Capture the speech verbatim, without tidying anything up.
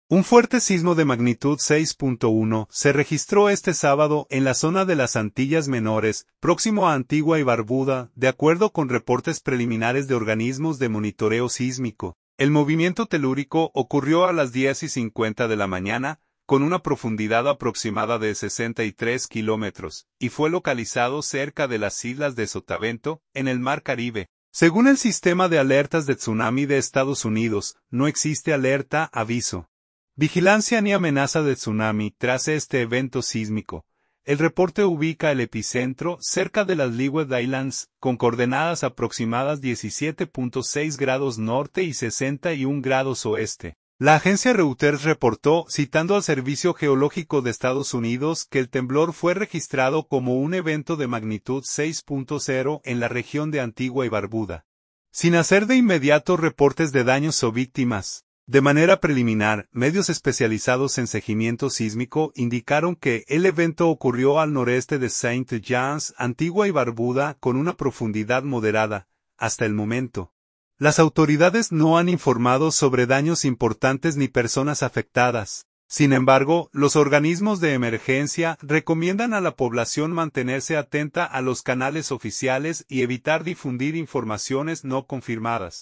Un fuerte sismo de magnitud seis punto uno se registró este sábado en la zona de las Antillas Menores, próximo a Antigua y Barbuda, de acuerdo con reportes preliminares de organismos de monitoreo sísmico. El movimiento telúrico ocurrió a las diez y cincuenta de la mañana, con una profundidad aproximada de sesenta y tres kilómetros, y fue localizado cerca de las islas de Sotavento, en el Mar Caribe. Según el Sistema de Alertas de Tsunami de Estados Unidos, no existe alerta, aviso, vigilancia ni amenaza de tsunami tras este evento sísmico. El reporte ubica el epicentro cerca de las Leeward Islands, con coordenadas aproximadas diecisiete punto seis grados norte y sesenta y un grados oeste. La agencia Reuters reportó, citando al Servicio Geológico de Estados Unidos, que el temblor fue registrado como un evento de magnitud seis punto cero en la región de Antigua y Barbuda, sin hacer de inmediato reportes de daños o víctimas. De manera preliminar, medios especializados en seguimiento sísmico indicaron que el evento ocurrió al noreste de Saint John's, Antigua y Barbuda, con una profundidad moderada. Hasta el momento, las autoridades no han informado sobre daños importantes ni personas afectadas. Sin embargo, los organismos de emergencia recomiendan a la población mantenerse atenta a los canales oficiales y evitar difundir informaciones no confirmadas.